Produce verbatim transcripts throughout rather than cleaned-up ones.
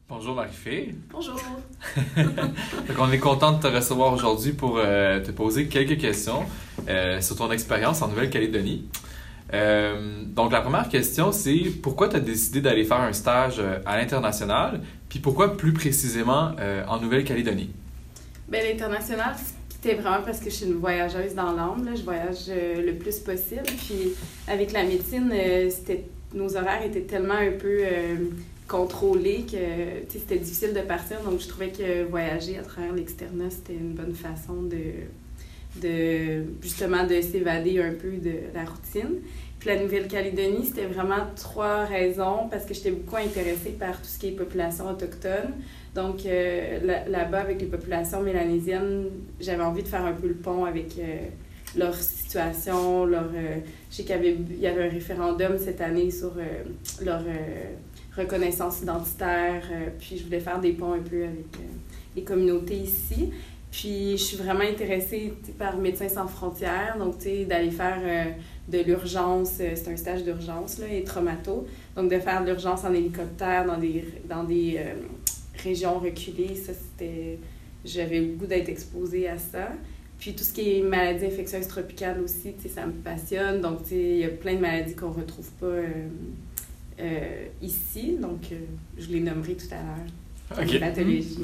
Bonjour Marie-Fé. Bonjour. Donc, on est content de te recevoir aujourd'hui pour euh, te poser quelques questions euh, sur ton expérience en Nouvelle-Calédonie. Euh, donc la première question, c'est pourquoi tu as décidé d'aller faire un stage euh, à l'international, puis pourquoi plus précisément euh, en Nouvelle-Calédonie? Bien, l'international, c'était vraiment parce que je suis une voyageuse dans l'âme. Là. Je voyage euh, le plus possible. Puis avec la médecine, euh, c'était, nos horaires étaient tellement un peu euh, contrôlés que c'était difficile de partir. Donc je trouvais que voyager à travers l'externat, c'était une bonne façon de, de justement de s'évader un peu de la routine. Puis la Nouvelle-Calédonie, c'était vraiment trois raisons, parce que j'étais beaucoup intéressée par tout ce qui est population autochtone. Donc euh, là- là-bas, avec les populations mélanésiennes, j'avais envie de faire un peu le pont avec euh, leur situation, leur... euh, je sais qu'il y avait, il y avait un référendum cette année sur euh, leur euh, reconnaissance identitaire, euh, puis je voulais faire des ponts un peu avec euh, les communautés ici. Puis je suis vraiment intéressée tu sais, par Médecins sans frontières, donc tu sais, d'aller faire euh, de l'urgence, euh, c'est un stage d'urgence là, et traumato, donc de faire de l'urgence en hélicoptère dans des, dans des euh, régions reculées, ça c'était... J'avais le goût d'être exposée à ça. Puis tout ce qui est maladies infectieuses tropicales aussi, tu sais, ça me passionne, donc tu sais, il y a plein de maladies qu'on retrouve pas euh, euh, ici, donc euh, je les nommerai tout à l'heure. OK. Les pathologies.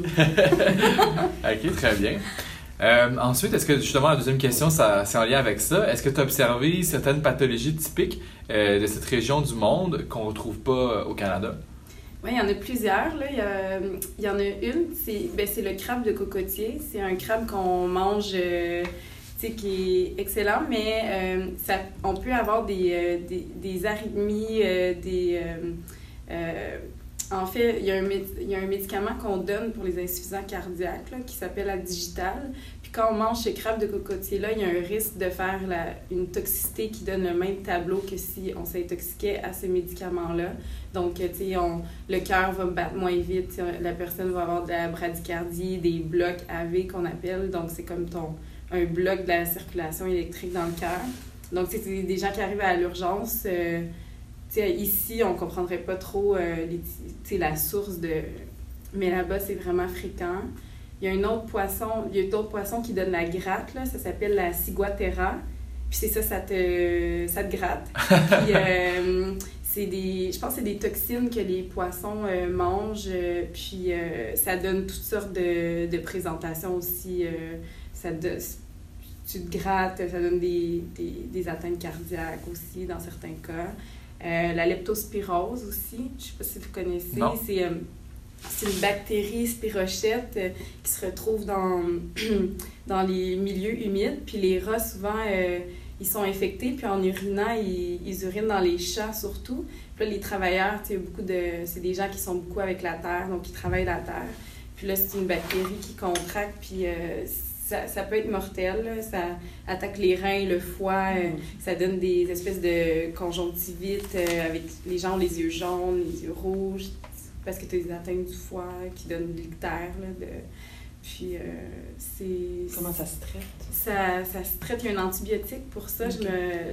OK, très bien. Euh, ensuite, est-ce que justement la deuxième question, ça, c'est en lien avec ça? Est-ce que tu as observé certaines pathologies typiques euh, de cette région du monde qu'on ne retrouve pas au Canada? Oui, il y en a plusieurs. Là. Il, y a, il y en a une, c'est, ben, c'est le crabe de cocotier. C'est un crabe qu'on mange, euh, tu sais, qui est excellent, mais euh, ça, on peut avoir des, euh, des, des arythmies, euh, des... Euh, euh, en fait, il y, a un, méd- il y a un médicament qu'on donne pour les insuffisants cardiaques là, qui s'appelle la digitale. Puis quand on mange ce crabe de cocotier-là, il y a un risque de faire la, une toxicité qui donne le même tableau que si on s'intoxiquait à ce médicament-là. Donc, tu sais, on- le cœur va battre moins vite, t'sais, la personne va avoir de la bradycardie, des blocs A V qu'on appelle. Donc, c'est comme ton, un bloc de la circulation électrique dans le cœur. Donc, c'est des gens qui arrivent à l'urgence. Euh, T'sais, ici, on ne comprendrait pas trop euh, les, t'sais, la source de... Mais là-bas, c'est vraiment fréquent. Il y a un autre poisson, il y a d'autres poissons qui donnent la gratte, là, ça s'appelle la ciguatera. Puis c'est ça, ça te, ça te gratte. Puis euh, c'est des... Je pense que c'est des toxines que les poissons euh, mangent. euh, puis euh, ça donne toutes sortes de, de présentations aussi. euh, ça de, tu te grattes, ça donne des, des, des atteintes cardiaques aussi dans certains cas. Euh, la leptospirose aussi, je ne sais pas si vous connaissez, Non. c'est, euh, c'est une bactérie spirochète euh, qui se retrouve dans, dans les milieux humides. Puis les rats, souvent, euh, ils sont infectés, puis en urinant, ils, ils urinent dans les champs surtout. Puis là, les travailleurs, tu sais, beaucoup de, c'est des gens qui sont beaucoup avec la terre, donc ils travaillent la terre. Puis là, c'est une bactérie qui contracte, puis euh, ça, ça peut être mortel, là. Ça attaque les reins, le foie, euh, ça donne des espèces de conjonctivite euh, avec les gens ont les yeux jaunes, les yeux rouges, parce que tu as des atteintes du foie qui donnent de l'ictère. Là, de... Puis euh, c'est... Comment ça se traite? Ça, ça se traite, il y a un antibiotique pour ça. Okay. Je me...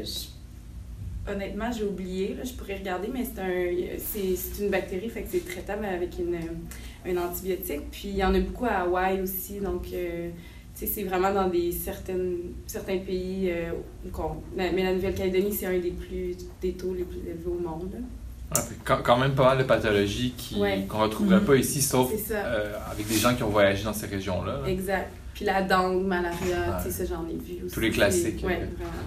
Je... Honnêtement, j'ai oublié, là, je pourrais regarder, mais c'est, un... c'est, c'est une bactérie, fait que c'est traitable avec une, un antibiotique. Puis il y en a beaucoup à Hawaï aussi, donc... Euh... c'est vraiment dans des certaines, certains pays, euh, qu'on, mais la Nouvelle-Calédonie, c'est un des, plus, des taux les plus élevés au monde. Ouais, quand, quand même pas mal de pathologies qui, ouais. qu'on ne retrouverait Mm-hmm. pas ici, sauf euh, avec des gens qui ont voyagé dans ces régions-là. Là. Exact. Puis la dengue, malaria, ouais. tu sais, ça, j'en ai vu aussi. Tous les classiques. Oui, euh. vraiment.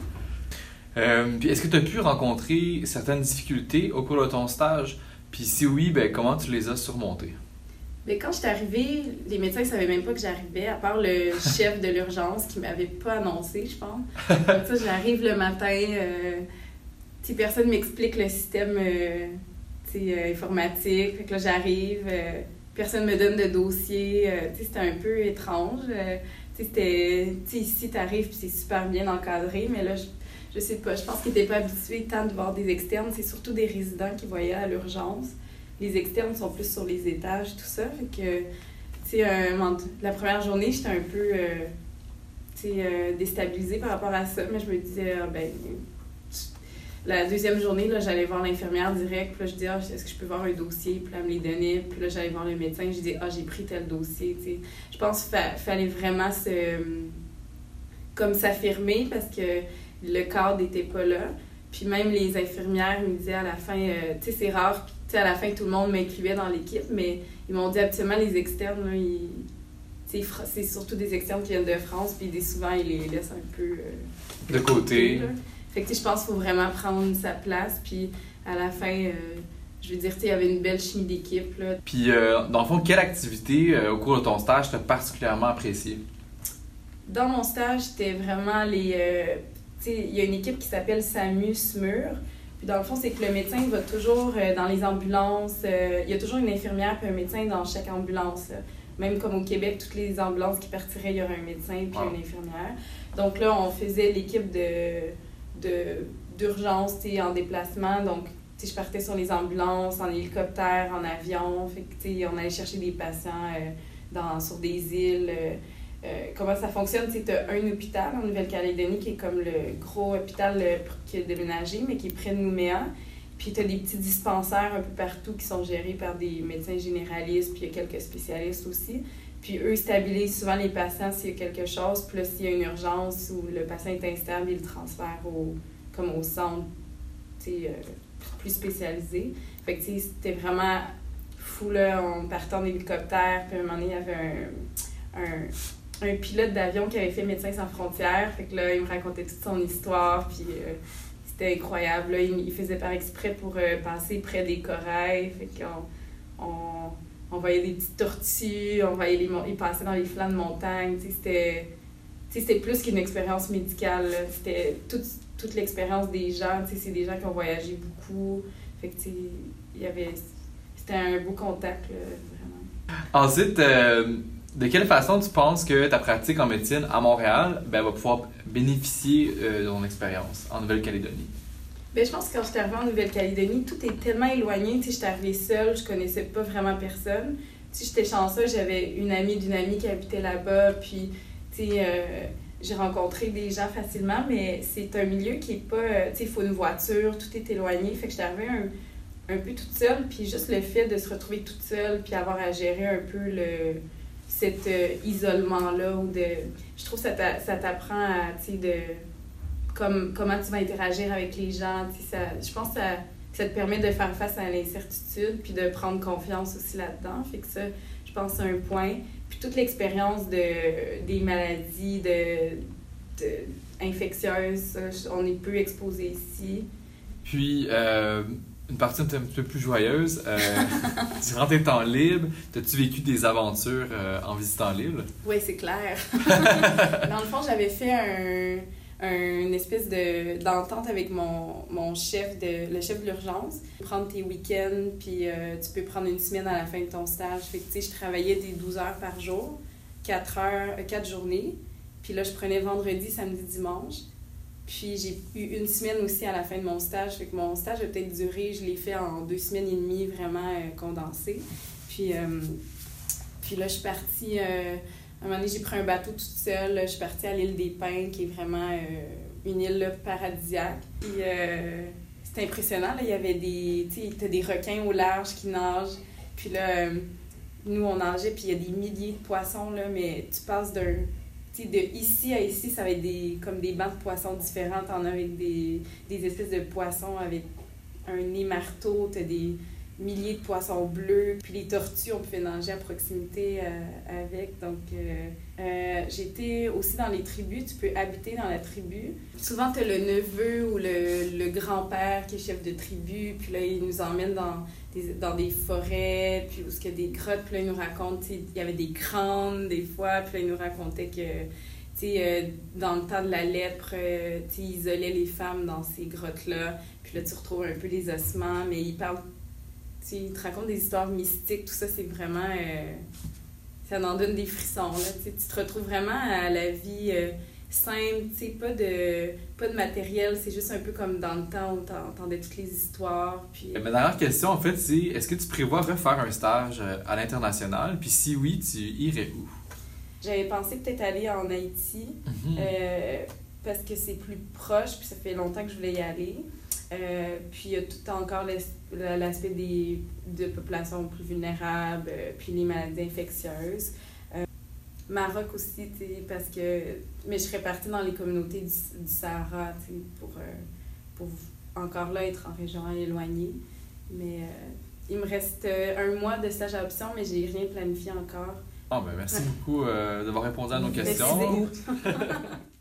Euh, puis est-ce que tu as pu rencontrer certaines difficultés au cours de ton stage? Puis si oui, ben, comment tu les as surmontées? Mais quand je suis arrivée, les médecins ne savaient même pas que j'arrivais, à part le chef de l'urgence qui ne m'avait pas annoncé, je pense. Donc ça, j'arrive le matin, euh, tu sais, personne ne m'explique le système euh, tu sais, euh, informatique. Fait que là, j'arrive, euh, personne ne me donne de dossier. Euh, tu sais, c'était un peu étrange. Euh, tu sais, c'était, tu sais, ici, tu arrives et c'est super bien encadré, mais là, je, je sais pas, je pense qu'ils n'étaient pas habitués tant de voir des externes. C'est surtout des résidents qui voyaient à l'urgence. Les externes sont plus sur les étages, tout ça. Fait que, tu sais, euh, la première journée, j'étais un peu euh, tu sais, euh, déstabilisée par rapport à ça, mais je me disais, ah, ben, la deuxième journée, là, j'allais voir l'infirmière direct, puis là, je dis, ah, est-ce que je peux voir un dossier? Puis là, elle me les donnait, puis là, j'allais voir le médecin, je dis, ah, j'ai pris tel dossier, tu sais. Je pense qu'il fa- fallait vraiment se... comme s'affirmer, parce que le cadre n'était pas là. Puis même les infirmières me disaient à la fin, euh, tu sais, c'est rare, tu sais, à la fin, tout le monde m'incluait dans l'équipe, mais ils m'ont dit, habituellement, les externes, là, ils... tu sais, c'est surtout des externes qui viennent de France, puis des, souvent, ils les laissent un peu... Euh, de côté. Là. Fait que, tu sais, je pense qu'il faut vraiment prendre sa place, puis à la fin, euh, je veux dire, tu sais, il y avait une belle chimie d'équipe, là. Puis, euh, dans le fond, quelle activité euh, au cours de ton stage t'as particulièrement appréciée? Dans mon stage, c'était vraiment les... Euh, tu sais, il y a une équipe qui s'appelle SAMU SMUR. Puis dans le fond, c'est que le médecin va toujours euh, dans les ambulances. Euh, il y a toujours une infirmière puis un médecin dans chaque ambulance. Là. Même comme au Québec, toutes les ambulances qui partiraient, il y aurait un médecin puis wow. une infirmière. Donc là, on faisait l'équipe de, de, d'urgence, tu sais, en déplacement. Donc, tu sais, je partais sur les ambulances, en hélicoptère, en avion. Fait que, tu sais, on allait chercher des patients euh, dans, sur des îles. Euh, Euh, comment ça fonctionne, tu as un hôpital en Nouvelle-Calédonie qui est comme le gros hôpital euh, qui a déménagé, mais qui est près de Nouméa. Puis tu as des petits dispensaires un peu partout qui sont gérés par des médecins généralistes, puis il y a quelques spécialistes aussi. Puis eux stabilisent souvent les patients s'il y a quelque chose, puis là, s'il y a une urgence ou le patient est instable, ils le transfèrent au, comme au centre euh, plus spécialisé. Fait que c'était vraiment fou, là, on partait en hélicoptère, puis à un moment donné, il y avait un... un un pilote d'avion qui avait fait Médecins sans frontières. Fait que là, il me racontait toute son histoire, puis euh, c'était incroyable. Là, il, il faisait par exprès pour euh, passer près des corails. Fait qu'on on, on voyait des petites tortues, on voyait les, ils passaient dans les flancs de montagne. Tu sais, c'était, tu sais, c'était plus qu'une expérience médicale. Là. C'était toute, toute l'expérience des gens. Tu sais, c'est des gens qui ont voyagé beaucoup. Fait que, tu sais, il y avait... C'était un beau contact, là, vraiment. Ensuite, euh... de quelle façon tu penses que ta pratique en médecine à Montréal ben, va pouvoir bénéficier euh, de ton expérience en Nouvelle-Calédonie? Bien, je pense que quand je suis arrivée en Nouvelle-Calédonie, tout est tellement éloigné. Tu sais, j'étais arrivée seule, je connaissais pas vraiment personne. Tu sais, j'étais chanceuse, j'avais une amie d'une amie qui habitait là-bas, puis tu sais, euh, j'ai rencontré des gens facilement, mais c'est un milieu qui est pas... Tu sais, il faut une voiture, tout est éloigné. Fait que j'étais arrivée un, un peu toute seule, puis juste le fait de se retrouver toute seule, puis avoir à gérer un peu le... cet euh, isolement-là, ou de... Je trouve que ça, t'a, ça t'apprend à, tu sais, de... Comme, comment tu vas interagir avec les gens, tu sais, ça... Je pense que ça, ça te permet de faire face à l'incertitude, puis de prendre confiance aussi là-dedans, fait que ça, je pense que c'est un point. Puis toute l'expérience de, des maladies de, de, infectieuses, ça, on est peu exposé ici. Puis... Euh... Une partie un petit peu plus joyeuse, euh, durant tes temps libres, as-tu vécu des aventures euh, en visitant l'île? Oui, c'est clair. Dans le fond, j'avais fait un, un, une espèce de, d'entente avec mon, mon chef, de, le chef de l'urgence. Prendre tes week-ends, puis euh, tu peux prendre une semaine à la fin de ton stage. Fait que, tu sais, je travaillais des douze heures par jour, quatre heures, quatre journées. Puis là, je prenais vendredi, samedi, dimanche. Puis j'ai eu une semaine aussi à la fin de mon stage. Fait que mon stage a peut-être duré, je l'ai fait en deux semaines et demie, vraiment euh, condensé. Puis, euh, puis là, je suis partie... Euh, à un moment donné, j'ai pris un bateau toute seule. Là, je suis partie à l'île des Pins, qui est vraiment euh, une île là, paradisiaque. Puis euh, c'était impressionnant. Là. Il y avait des... Tu sais, t'as des requins au large qui nagent. Puis là, euh, nous, on nageait, puis il y a des milliers de poissons, là, mais tu passes d'un... T'sais, de ici à ici, ça va être des, comme des bancs de poissons différents. T'en as avec des, des espèces de poissons avec un nez marteau, t'as des milliers de poissons bleus. Puis les tortues, on pouvait nager à proximité euh, avec. Donc, euh, euh, j'étais aussi dans les tribus. Tu peux habiter dans la tribu. Souvent, t'as le neveu ou le, le grand-père qui est chef de tribu. Puis là, il nous emmène dans... Des, dans des forêts, puis où il y a des grottes, puis là, il nous raconte, il y avait des crânes des fois, puis là, il nous racontait que, tu sais, euh, dans le temps de la lèpre, euh, tu sais, ils isolaient les femmes dans ces grottes-là, puis là, tu retrouves un peu les ossements, mais il parle, tu sais, il te raconte des histoires mystiques, tout ça, c'est vraiment, euh, ça en donne des frissons, là, tu sais, tu te retrouves vraiment à la vie euh, simple, tu sais, pas de, pas de matériel, c'est juste un peu comme dans le temps où t'entendais toutes les histoires. Puis... Ma dernière question, en fait, c'est est-ce que tu prévois refaire un stage à l'international? Puis si oui, tu irais où? J'avais pensé peut-être aller en Haïti, mm-hmm. euh, parce que c'est plus proche, puis ça fait longtemps que je voulais y aller. Euh, puis il y a tout encore l'as- l'aspect des de populations plus vulnérables, euh, puis les maladies infectieuses. Euh, Maroc aussi, tu sais, parce que... Mais je serais partie dans les communautés du, du Sahara, tu sais, pour, euh, pour encore là être en région éloignée. Mais euh, il me reste euh, un mois de stage à option, mais j'ai rien planifié encore. Ah, ben merci beaucoup euh, d'avoir répondu à nos Merci questions. beaucoup.